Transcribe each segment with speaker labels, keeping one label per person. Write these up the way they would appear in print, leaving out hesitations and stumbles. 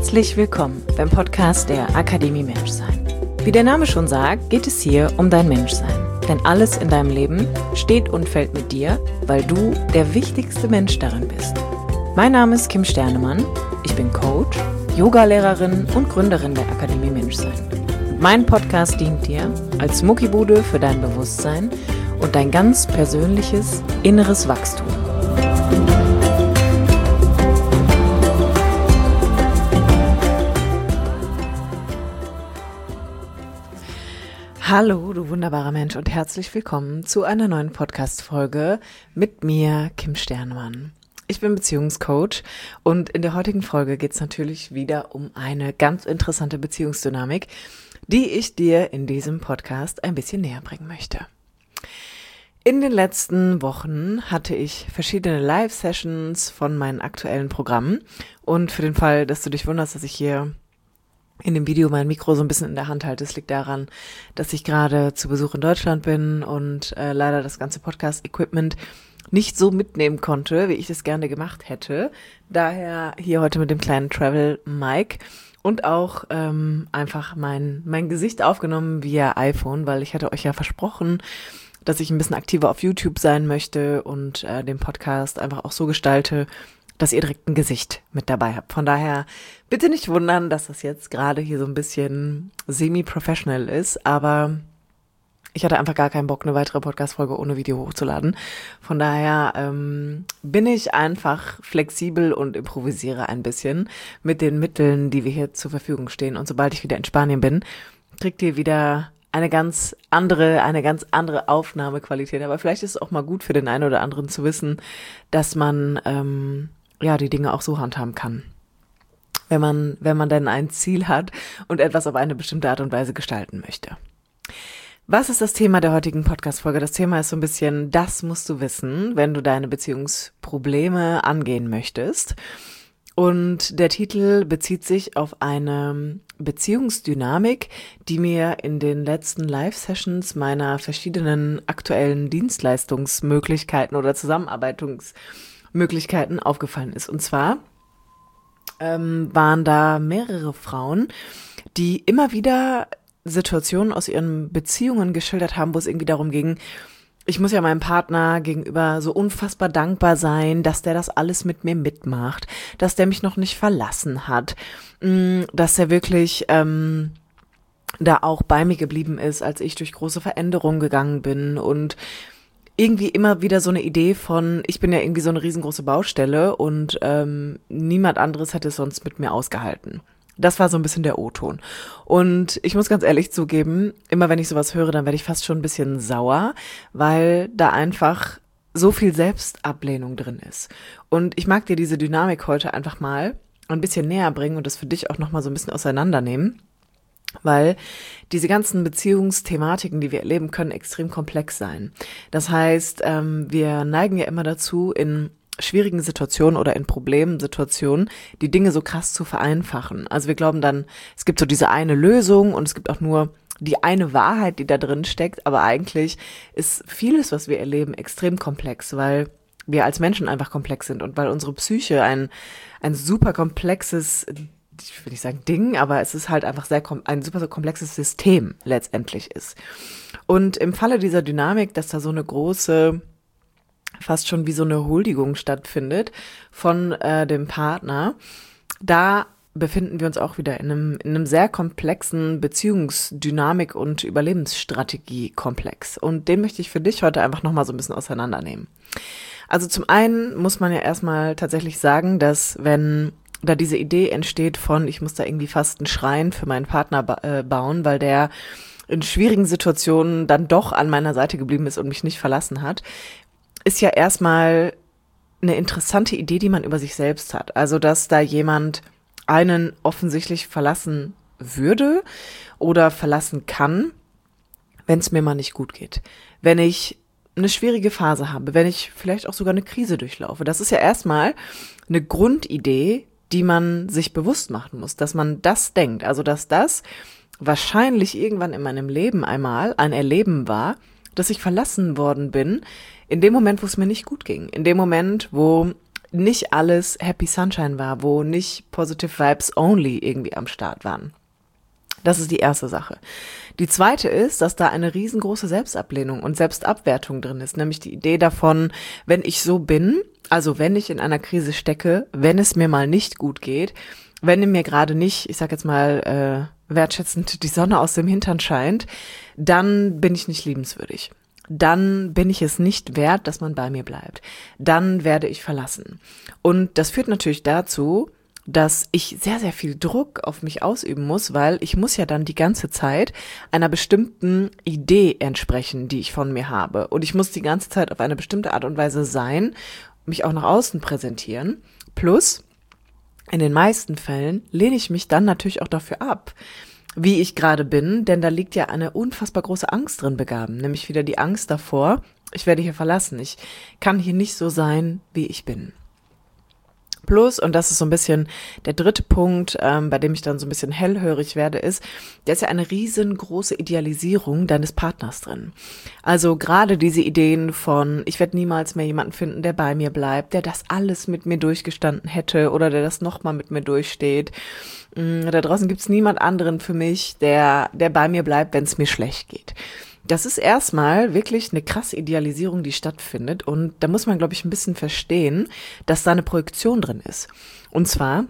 Speaker 1: Herzlich willkommen beim Podcast der Akademie Menschsein. Wie der Name schon sagt, geht es hier um dein Menschsein. Denn alles in deinem Leben steht und fällt mit dir, weil du der wichtigste Mensch darin bist. Mein Name ist Kim Sternemann, ich bin Coach, Yogalehrerin und Gründerin der Akademie Menschsein. Und mein Podcast dient dir als Muckibude für dein Bewusstsein und dein ganz persönliches inneres Wachstum. Hallo, du wunderbarer Mensch und herzlich willkommen zu einer neuen Podcast-Folge mit mir, Kim Sternemann. Ich bin Beziehungscoach und in der heutigen Folge geht es natürlich wieder um eine ganz interessante Beziehungsdynamik, die ich dir in diesem Podcast ein bisschen näher bringen möchte. In den letzten Wochen hatte ich verschiedene Live-Sessions von meinen aktuellen Programmen und für den Fall, dass du dich wunderst, dass ich hier in dem Video mein Mikro so ein bisschen in der Hand halte. Es liegt daran, dass ich gerade zu Besuch in Deutschland bin und leider das ganze Podcast-Equipment nicht so mitnehmen konnte, wie ich es gerne gemacht hätte. Daher hier heute mit dem kleinen Travel-Mic und auch einfach mein Gesicht aufgenommen via iPhone, weil ich hatte euch ja versprochen, dass ich ein bisschen aktiver auf YouTube sein möchte und den Podcast einfach auch so gestalte, dass ihr direkt ein Gesicht mit dabei habt. Von daher bitte nicht wundern, dass das jetzt gerade hier so ein bisschen semi-professional ist, aber ich hatte einfach gar keinen Bock, eine weitere Podcast-Folge ohne Video hochzuladen. Von daher bin ich einfach flexibel und improvisiere ein bisschen mit den Mitteln, die wir hier zur Verfügung stehen. Und sobald ich wieder in Spanien bin, kriegt ihr wieder eine ganz andere Aufnahmequalität. Aber vielleicht ist es auch mal gut für den einen oder anderen zu wissen, dass man die Dinge auch so handhaben kann, wenn man denn ein Ziel hat und etwas auf eine bestimmte Art und Weise gestalten möchte. Was ist das Thema der heutigen Podcast-Folge? Das Thema ist so ein bisschen, das musst du wissen, wenn du deine Beziehungsprobleme angehen möchtest. Und der Titel bezieht sich auf eine Beziehungsdynamik, die mir in den letzten Live-Sessions meiner verschiedenen aktuellen Dienstleistungsmöglichkeiten oder Zusammenarbeitungsmöglichkeiten aufgefallen ist. Und zwar waren da mehrere Frauen, die immer wieder Situationen aus ihren Beziehungen geschildert haben, wo es irgendwie darum ging, ich muss ja meinem Partner gegenüber so unfassbar dankbar sein, dass der das alles mit mir mitmacht, dass der mich noch nicht verlassen hat, dass er wirklich da auch bei mir geblieben ist, als ich durch große Veränderungen gegangen bin und irgendwie immer wieder so eine Idee von, ich bin ja irgendwie so eine riesengroße Baustelle und niemand anderes hätte es sonst mit mir ausgehalten. Das war so ein bisschen der O-Ton. Und ich muss ganz ehrlich zugeben, immer wenn ich sowas höre, dann werde ich fast schon ein bisschen sauer, weil da einfach so viel Selbstablehnung drin ist. Und ich mag dir diese Dynamik heute einfach mal ein bisschen näher bringen und das für dich auch nochmal so ein bisschen auseinandernehmen, weil diese ganzen Beziehungsthematiken, die wir erleben, können extrem komplex sein. Das heißt, wir neigen ja immer dazu, in schwierigen Situationen oder in Problemsituationen die Dinge so krass zu vereinfachen. Also wir glauben dann, es gibt so diese eine Lösung und es gibt auch nur die eine Wahrheit, die da drin steckt, aber eigentlich ist vieles, was wir erleben, extrem komplex, weil wir als Menschen einfach komplex sind und weil unsere Psyche ein super komplexes, ich will nicht sagen Ding, aber es ist halt einfach ein super komplexes System letztendlich ist. Und im Falle dieser Dynamik, dass da so eine große, fast schon wie so eine Huldigung stattfindet von dem Partner, da befinden wir uns auch wieder in einem sehr komplexen Beziehungsdynamik- und Überlebensstrategie-Komplex. Und den möchte ich für dich heute einfach nochmal so ein bisschen auseinandernehmen. Also zum einen muss man ja erstmal tatsächlich sagen, dass wenn da diese Idee entsteht von, ich muss da irgendwie fast einen Schrein für meinen Partner bauen, weil der in schwierigen Situationen dann doch an meiner Seite geblieben ist und mich nicht verlassen hat, ist ja erstmal eine interessante Idee, die man über sich selbst hat. Also, dass da jemand einen offensichtlich verlassen würde oder verlassen kann, wenn es mir mal nicht gut geht. Wenn ich eine schwierige Phase habe, wenn ich vielleicht auch sogar eine Krise durchlaufe. Das ist ja erstmal eine Grundidee, die man sich bewusst machen muss, dass man das denkt. Also, dass das wahrscheinlich irgendwann in meinem Leben einmal ein Erleben war, dass ich verlassen worden bin, in dem Moment, wo es mir nicht gut ging, in dem Moment, wo nicht alles Happy Sunshine war, wo nicht Positive Vibes only irgendwie am Start waren. Das ist die erste Sache. Die zweite ist, dass da eine riesengroße Selbstablehnung und Selbstabwertung drin ist, nämlich die Idee davon, wenn ich so bin, also wenn ich in einer Krise stecke, wenn es mir mal nicht gut geht, wenn mir gerade nicht, ich sag jetzt mal wertschätzend die Sonne aus dem Hintern scheint, dann bin ich nicht liebenswürdig. Dann bin ich es nicht wert, dass man bei mir bleibt. Dann werde ich verlassen. Und das führt natürlich dazu, dass ich sehr, sehr viel Druck auf mich ausüben muss, weil ich muss ja dann die ganze Zeit einer bestimmten Idee entsprechen, die ich von mir habe. Und ich muss die ganze Zeit auf eine bestimmte Art und Weise sein, mich auch nach außen präsentieren. Plus, in den meisten Fällen lehne ich mich dann natürlich auch dafür ab, wie ich gerade bin, denn da liegt ja eine unfassbar große Angst drin begraben, nämlich wieder die Angst davor, ich werde hier verlassen, ich kann hier nicht so sein, wie ich bin. Plus, und das ist so ein bisschen der dritte Punkt, bei dem ich dann so ein bisschen hellhörig werde, ist, da ist ja eine riesengroße Idealisierung deines Partners drin. Also gerade diese Ideen von, ich werde niemals mehr jemanden finden, der bei mir bleibt, der das alles mit mir durchgestanden hätte oder der das nochmal mit mir durchsteht. Da draußen gibt's niemand anderen für mich, der bei mir bleibt, wenn es mir schlecht geht. Das ist erstmal wirklich eine krasse Idealisierung, die stattfindet. Und da muss man, glaube ich, ein bisschen verstehen, dass da eine Projektion drin ist. Und zwar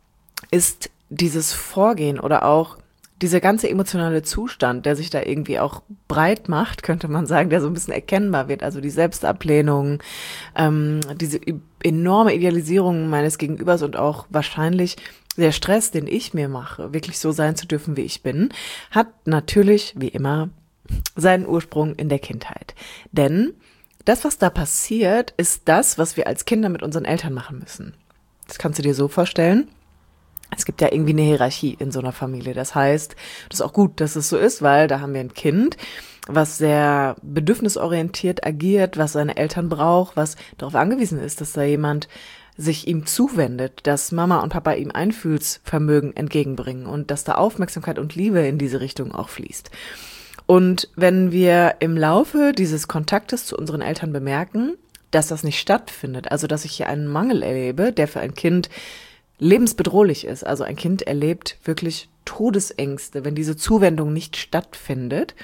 Speaker 1: ist dieses Vorgehen oder auch dieser ganze emotionale Zustand, der sich da irgendwie auch breit macht, könnte man sagen, der so ein bisschen erkennbar wird. Also die Selbstablehnung, diese enorme Idealisierung meines Gegenübers und auch wahrscheinlich der Stress, den ich mir mache, wirklich so sein zu dürfen, wie ich bin, hat natürlich, wie immer, seinen Ursprung in der Kindheit. Denn das, was da passiert, ist das, was wir als Kinder mit unseren Eltern machen müssen. Das kannst du dir so vorstellen. Es gibt ja irgendwie eine Hierarchie in so einer Familie. Das heißt, das ist auch gut, dass es so ist, weil da haben wir ein Kind, was sehr bedürfnisorientiert agiert, was seine Eltern braucht, was darauf angewiesen ist, dass da jemand sich ihm zuwendet, dass Mama und Papa ihm Einfühlsvermögen entgegenbringen und dass da Aufmerksamkeit und Liebe in diese Richtung auch fließt. Und wenn wir im Laufe dieses Kontaktes zu unseren Eltern bemerken, dass das nicht stattfindet, also dass ich hier einen Mangel erlebe, der für ein Kind lebensbedrohlich ist, also ein Kind erlebt wirklich Todesängste, wenn diese Zuwendung nicht stattfindet,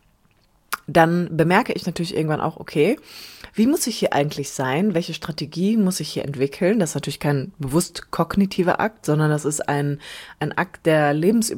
Speaker 1: dann bemerke ich natürlich irgendwann auch, okay, wie muss ich hier eigentlich sein? Welche Strategie muss ich hier entwickeln? Das ist natürlich kein bewusst kognitiver Akt, sondern das ist ein Akt der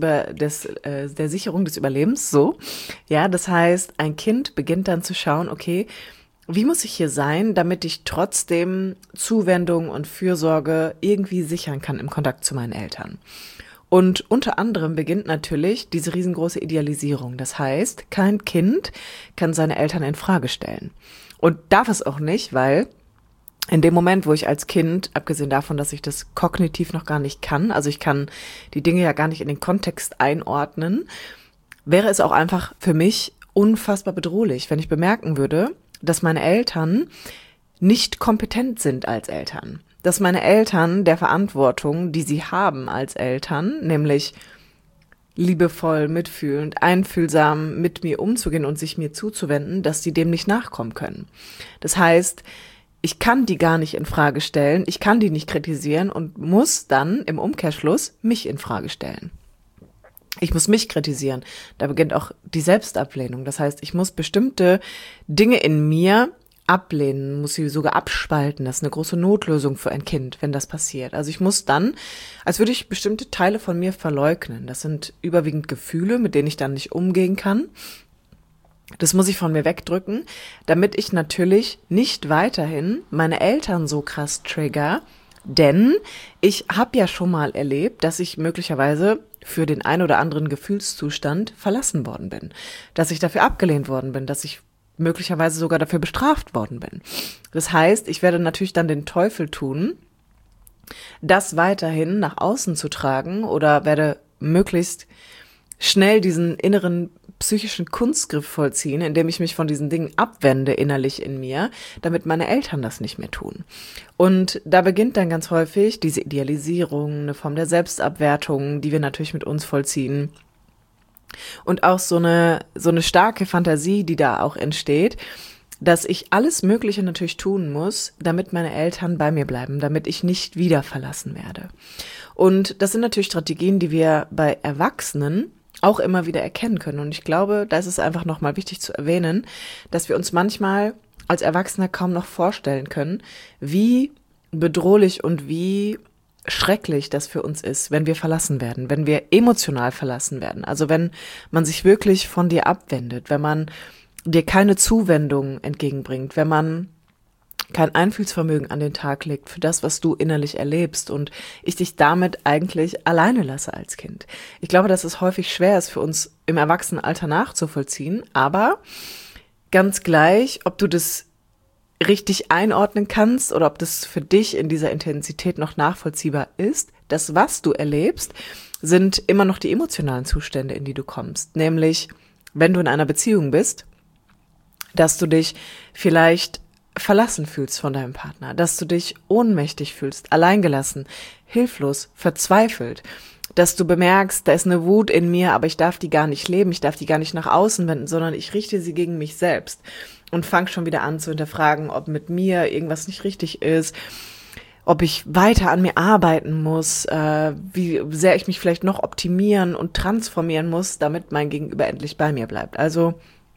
Speaker 1: der Sicherung des Überlebens, so. Ja, das heißt, ein Kind beginnt dann zu schauen, okay, wie muss ich hier sein, damit ich trotzdem Zuwendung und Fürsorge irgendwie sichern kann im Kontakt zu meinen Eltern? Und unter anderem beginnt natürlich diese riesengroße Idealisierung. Das heißt, kein Kind kann seine Eltern in Frage stellen. Und darf es auch nicht, weil in dem Moment, wo ich als Kind, abgesehen davon, dass ich das kognitiv noch gar nicht kann, also ich kann die Dinge ja gar nicht in den Kontext einordnen, wäre es auch einfach für mich unfassbar bedrohlich, wenn ich bemerken würde, dass meine Eltern nicht kompetent sind als Eltern. Dass meine Eltern der Verantwortung, die sie haben als Eltern, nämlich liebevoll, mitfühlend, einfühlsam mit mir umzugehen und sich mir zuzuwenden, dass die dem nicht nachkommen können. Das heißt, ich kann die gar nicht in Frage stellen, ich kann die nicht kritisieren und muss dann im Umkehrschluss mich in Frage stellen. Ich muss mich kritisieren. Da beginnt auch die Selbstablehnung. Das heißt, ich muss bestimmte Dinge in mir ablehnen, muss sie sogar abspalten. Das ist eine große Notlösung für ein Kind, wenn das passiert. Also ich muss dann, als würde ich bestimmte Teile von mir verleugnen. Das sind überwiegend Gefühle, mit denen ich dann nicht umgehen kann. Das muss ich von mir wegdrücken, damit ich natürlich nicht weiterhin meine Eltern so krass trigger, denn ich habe ja schon mal erlebt, dass ich möglicherweise für den ein oder anderen Gefühlszustand verlassen worden bin, dass ich dafür abgelehnt worden bin, dass ich möglicherweise sogar dafür bestraft worden bin. Das heißt, ich werde natürlich dann den Teufel tun, das weiterhin nach außen zu tragen oder werde möglichst schnell diesen inneren psychischen Kunstgriff vollziehen, indem ich mich von diesen Dingen abwende innerlich in mir, damit meine Eltern das nicht mehr tun. Und da beginnt dann ganz häufig diese Idealisierung, eine Form der Selbstabwertung, die wir natürlich mit uns vollziehen. Und auch so eine starke Fantasie, die da auch entsteht, dass ich alles Mögliche natürlich tun muss, damit meine Eltern bei mir bleiben, damit ich nicht wieder verlassen werde. Und das sind natürlich Strategien, die wir bei Erwachsenen auch immer wieder erkennen können. Und ich glaube, da ist es einfach nochmal wichtig zu erwähnen, dass wir uns manchmal als Erwachsener kaum noch vorstellen können, wie bedrohlich und wie schrecklich das für uns ist, wenn wir verlassen werden, wenn wir emotional verlassen werden. Also wenn man sich wirklich von dir abwendet, wenn man dir keine Zuwendung entgegenbringt, wenn man kein Einfühlsvermögen an den Tag legt für das, was du innerlich erlebst und ich dich damit eigentlich alleine lasse als Kind. Ich glaube, dass es häufig schwer ist für uns im Erwachsenenalter nachzuvollziehen, aber ganz gleich, ob du das richtig einordnen kannst oder ob das für dich in dieser Intensität noch nachvollziehbar ist, das, was du erlebst, sind immer noch die emotionalen Zustände, in die du kommst. Nämlich, wenn du in einer Beziehung bist, dass du dich vielleicht verlassen fühlst von deinem Partner, dass du dich ohnmächtig fühlst, alleingelassen, hilflos, verzweifelt, dass du bemerkst, da ist eine Wut in mir, aber ich darf die gar nicht leben, ich darf die gar nicht nach außen wenden, sondern ich richte sie gegen mich selbst und fange schon wieder an zu hinterfragen, ob mit mir irgendwas nicht richtig ist, ob ich weiter an mir arbeiten muss, wie sehr ich mich vielleicht noch optimieren und transformieren muss, damit mein Gegenüber endlich bei mir bleibt. Also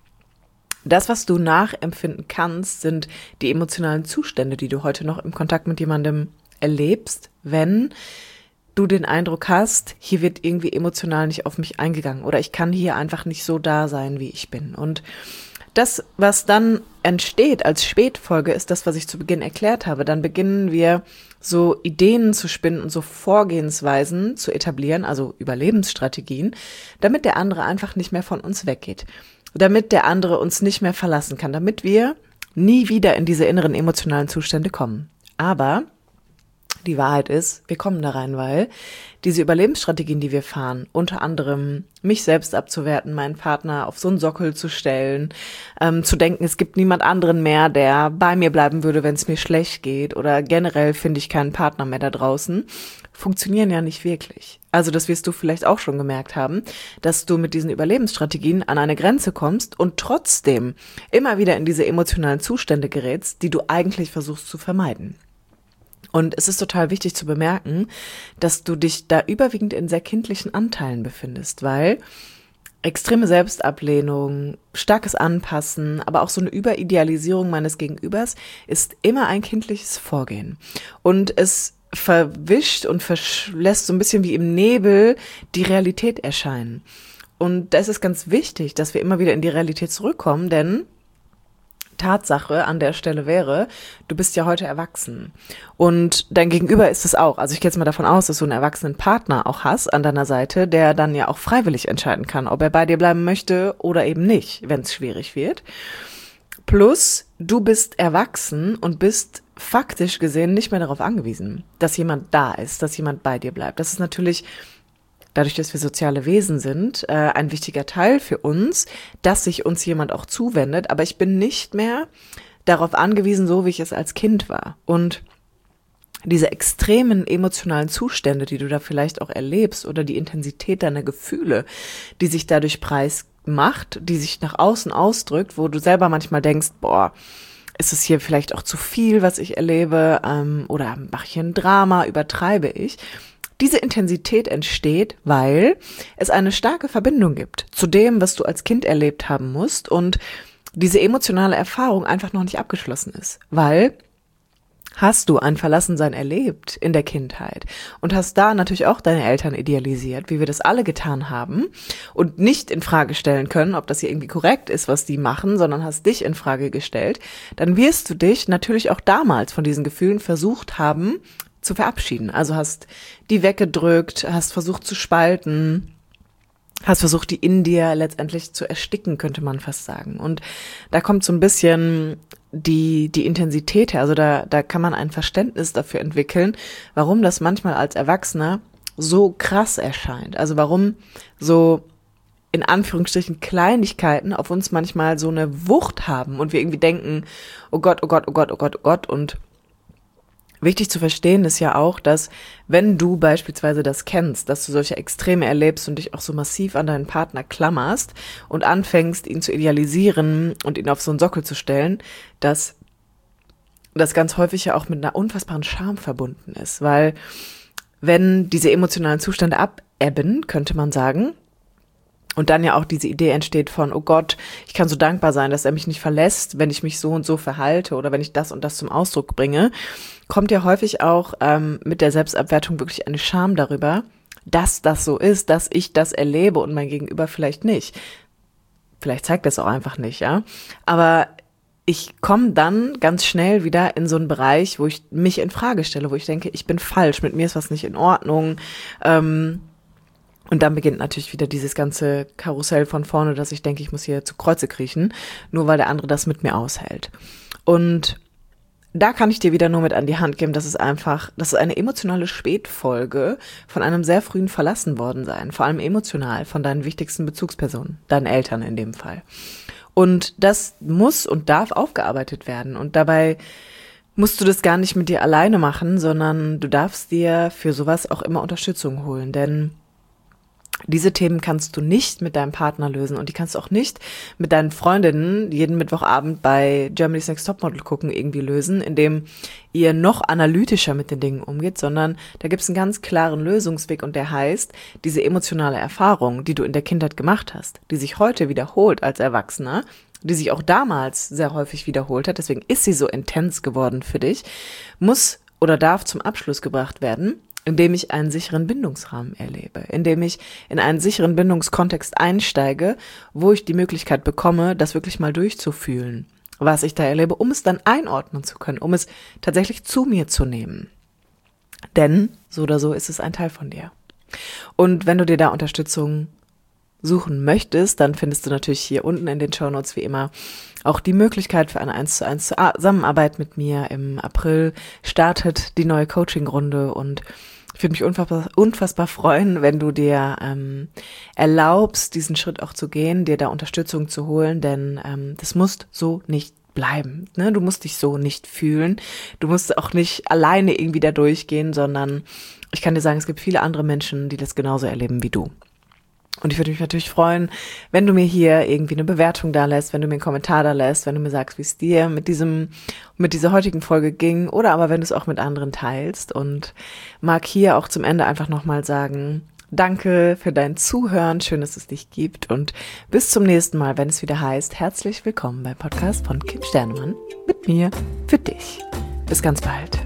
Speaker 1: das, was du nachempfinden kannst, sind die emotionalen Zustände, die du heute noch im Kontakt mit jemandem erlebst, wenn du den Eindruck hast, hier wird irgendwie emotional nicht auf mich eingegangen oder ich kann hier einfach nicht so da sein, wie ich bin. Und das, was dann entsteht als Spätfolge, ist das, was ich zu Beginn erklärt habe. Dann beginnen wir so Ideen zu spinnen und so Vorgehensweisen zu etablieren, also Überlebensstrategien, damit der andere einfach nicht mehr von uns weggeht. Damit der andere uns nicht mehr verlassen kann, damit wir nie wieder in diese inneren emotionalen Zustände kommen. Aber die Wahrheit ist, wir kommen da rein, weil diese Überlebensstrategien, die wir fahren, unter anderem mich selbst abzuwerten, meinen Partner auf so einen Sockel zu stellen, zu denken, es gibt niemand anderen mehr, der bei mir bleiben würde, wenn es mir schlecht geht oder generell finde ich keinen Partner mehr da draußen, funktionieren ja nicht wirklich. Also das wirst du vielleicht auch schon gemerkt haben, dass du mit diesen Überlebensstrategien an eine Grenze kommst und trotzdem immer wieder in diese emotionalen Zustände gerätst, die du eigentlich versuchst zu vermeiden. Und es ist total wichtig zu bemerken, dass du dich da überwiegend in sehr kindlichen Anteilen befindest, weil extreme Selbstablehnung, starkes Anpassen, aber auch so eine Überidealisierung meines Gegenübers ist immer ein kindliches Vorgehen. Und es verwischt und lässt so ein bisschen wie im Nebel die Realität erscheinen. Und da ist es ganz wichtig, dass wir immer wieder in die Realität zurückkommen, denn Tatsache an der Stelle wäre, du bist ja heute erwachsen und dein Gegenüber ist es auch. Also ich gehe jetzt mal davon aus, dass du einen erwachsenen Partner auch hast an deiner Seite, der dann ja auch freiwillig entscheiden kann, ob er bei dir bleiben möchte oder eben nicht, wenn es schwierig wird. Plus, du bist erwachsen und bist faktisch gesehen nicht mehr darauf angewiesen, dass jemand da ist, dass jemand bei dir bleibt. Das ist natürlich dadurch, dass wir soziale Wesen sind, ein wichtiger Teil für uns, dass sich uns jemand auch zuwendet. Aber ich bin nicht mehr darauf angewiesen, so wie ich es als Kind war. Und diese extremen emotionalen Zustände, die du da vielleicht auch erlebst oder die Intensität deiner Gefühle, die sich dadurch preismacht, die sich nach außen ausdrückt, wo du selber manchmal denkst, boah, ist es hier vielleicht auch zu viel, was ich erlebe, oder mache ich hier ein Drama, übertreibe ich? Diese Intensität entsteht, weil es eine starke Verbindung gibt zu dem, was du als Kind erlebt haben musst und diese emotionale Erfahrung einfach noch nicht abgeschlossen ist, weil hast du ein Verlassensein erlebt in der Kindheit und hast da natürlich auch deine Eltern idealisiert, wie wir das alle getan haben und nicht in Frage stellen können, ob das hier irgendwie korrekt ist, was die machen, sondern hast dich in Frage gestellt, dann wirst du dich natürlich auch damals von diesen Gefühlen versucht haben zu verabschieden. Also hast die weggedrückt, hast versucht zu spalten, hast versucht, die in dir letztendlich zu ersticken, könnte man fast sagen. Und da kommt so ein bisschen die Intensität her. Also da kann man ein Verständnis dafür entwickeln, warum das manchmal als Erwachsener so krass erscheint. Also warum so in Anführungsstrichen Kleinigkeiten auf uns manchmal so eine Wucht haben und wir irgendwie denken, oh Gott, oh Gott, oh Gott, oh Gott, oh Gott, und Wichtig zu verstehen ist ja auch, dass wenn du beispielsweise das kennst, dass du solche Extreme erlebst und dich auch so massiv an deinen Partner klammerst und anfängst, ihn zu idealisieren und ihn auf so einen Sockel zu stellen, dass das ganz häufig ja auch mit einer unfassbaren Scham verbunden ist, weil wenn diese emotionalen Zustände abebben, könnte man sagen, und dann ja auch diese Idee entsteht von, oh Gott, ich kann so dankbar sein, dass er mich nicht verlässt, wenn ich mich so und so verhalte oder wenn ich das und das zum Ausdruck bringe, kommt ja häufig auch mit der Selbstabwertung wirklich eine Scham darüber, dass das so ist, dass ich das erlebe und mein Gegenüber vielleicht nicht. Vielleicht zeigt das auch einfach nicht, ja. Aber ich komme dann ganz schnell wieder in so einen Bereich, wo ich mich in Frage stelle, wo ich denke, ich bin falsch, mit mir ist was nicht in Ordnung. Und dann beginnt natürlich wieder dieses ganze Karussell von vorne, dass ich denke, ich muss hier zu Kreuze kriechen, nur weil der andere das mit mir aushält. Und da kann ich dir wieder nur mit an die Hand geben, das ist eine emotionale Spätfolge von einem sehr frühen Verlassenwordensein, vor allem emotional von deinen wichtigsten Bezugspersonen, deinen Eltern in dem Fall. Und das muss und darf aufgearbeitet werden. Und dabei musst du das gar nicht mit dir alleine machen, sondern du darfst dir für sowas auch immer Unterstützung holen, denn diese Themen kannst du nicht mit deinem Partner lösen und die kannst du auch nicht mit deinen Freundinnen jeden Mittwochabend bei Germany's Next Topmodel gucken irgendwie lösen, indem ihr noch analytischer mit den Dingen umgeht, sondern da gibt es einen ganz klaren Lösungsweg und der heißt, diese emotionale Erfahrung, die du in der Kindheit gemacht hast, die sich heute wiederholt als Erwachsener, die sich auch damals sehr häufig wiederholt hat, deswegen ist sie so intens geworden für dich, muss oder darf zum Abschluss gebracht werden, indem ich einen sicheren Bindungsrahmen erlebe, indem ich in einen sicheren Bindungskontext einsteige, wo ich die Möglichkeit bekomme, das wirklich mal durchzufühlen, was ich da erlebe, um es dann einordnen zu können, um es tatsächlich zu mir zu nehmen. Denn so oder so ist es ein Teil von dir. Und wenn du dir da Unterstützung suchen möchtest, dann findest du natürlich hier unten in den Shownotes wie immer auch die Möglichkeit für eine 1:1 Zusammenarbeit mit mir. Im April startet die neue Coaching-Runde und ich würde mich unfassbar freuen, wenn du dir erlaubst, diesen Schritt auch zu gehen, dir da Unterstützung zu holen, denn das muss so nicht bleiben. Ne? Du musst dich so nicht fühlen. Du musst auch nicht alleine irgendwie da durchgehen, sondern ich kann dir sagen, es gibt viele andere Menschen, die das genauso erleben wie du. Und ich würde mich natürlich freuen, wenn du mir hier irgendwie eine Bewertung da lässt, wenn du mir einen Kommentar da lässt, wenn du mir sagst, wie es dir mit dieser heutigen Folge ging oder aber wenn du es auch mit anderen teilst und mag hier auch zum Ende einfach nochmal sagen, danke für dein Zuhören, schön, dass es dich gibt und bis zum nächsten Mal, wenn es wieder heißt, herzlich willkommen beim Podcast von Kim Sternemann mit mir für dich. Bis ganz bald.